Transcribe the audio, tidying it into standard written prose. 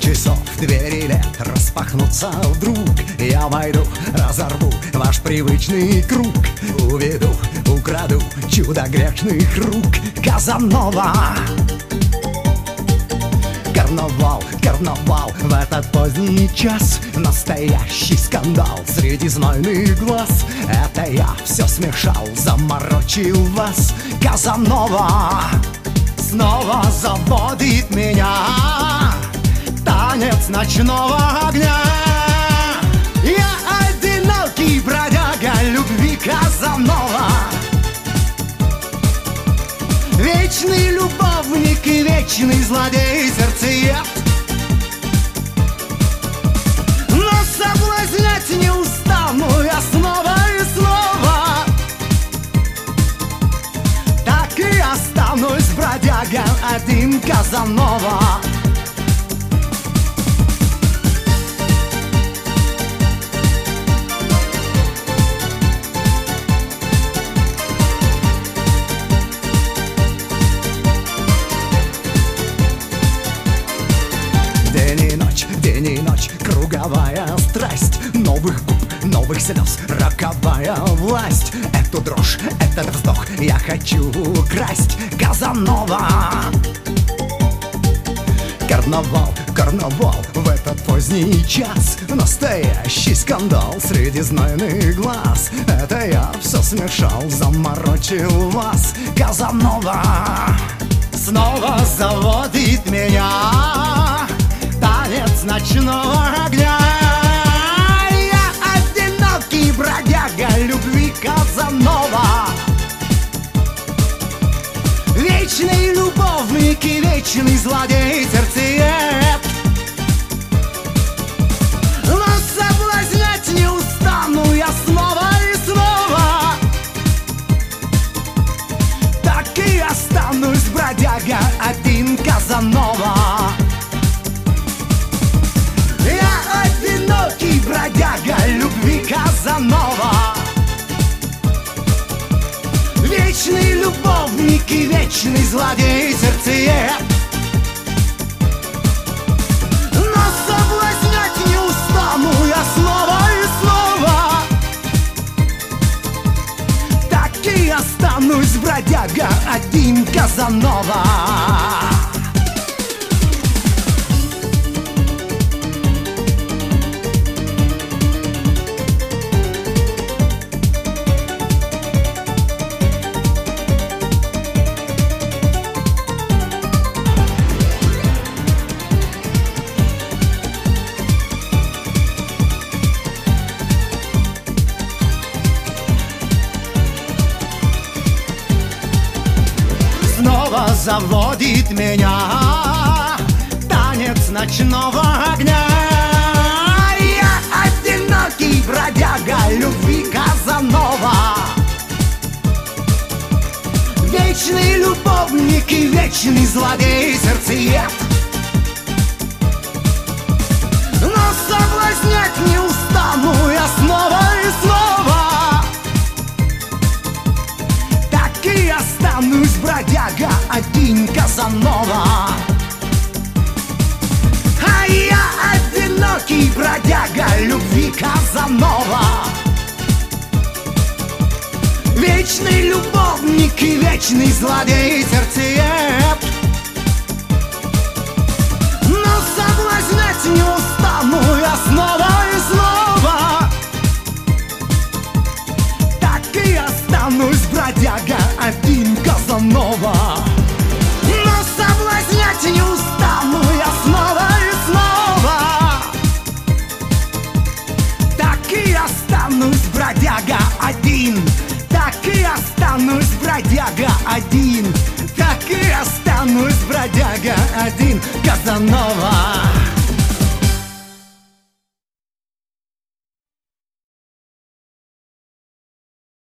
часов двери лет распахнутся вдруг. Я войду, разорву ваш привычный круг, уведу, украду чудо грешных рук. Казанова. Карнавал, карнавал, в этот поздний час настоящий скандал среди знойных глаз. Это я все смешал, заморочил вас. Казанова снова заводит меня, танец ночного огня. Я одинокий бродяга любви, Казанова, вечный любовник и вечный злодей сердцеед. Но соблазнять не устану я снова и снова, так и останусь бродяга один, Казанова. День и ночь, круговая страсть новых губ, новых слез, роковая власть. Эту дрожь, этот вздох я хочу украсть, Казанова. Карнавал, карнавал, в этот поздний час настоящий скандал среди знойных глаз. Это я все смешал, заморочил вас. Казанова снова заводит меня, танец ночного огня. Я одинокий бродяга любви, Казанова, вечный любовник и вечный злодей сердцеед. Но соблазнять не устану я снова и снова, так и останусь бродяга один, Казанова. Одинокий бродяга любви, Казанова, вечный любовник и вечный злодей сердцеед. Но соблазнять не устану я снова и снова, так и останусь бродяга один, Казанова. Снова заводит меня танец ночного огня. Я одинокий бродяга любви, Казанова, вечный любовник и вечный злодей сердцеед. Но соблазнять не устану я снова и снова, так и останусь бродяга один, Казанова. А я одинокий бродяга любви, Казанова, вечный любовник и вечный злодей сердцеед. Но соблазнять не устану я снова и снова, так и останусь бродяга один, Казанова. Но соблазнять не устану я снова и снова, так и останусь бродяга один, так и останусь бродяга один, так и останусь бродяга один, Казанова.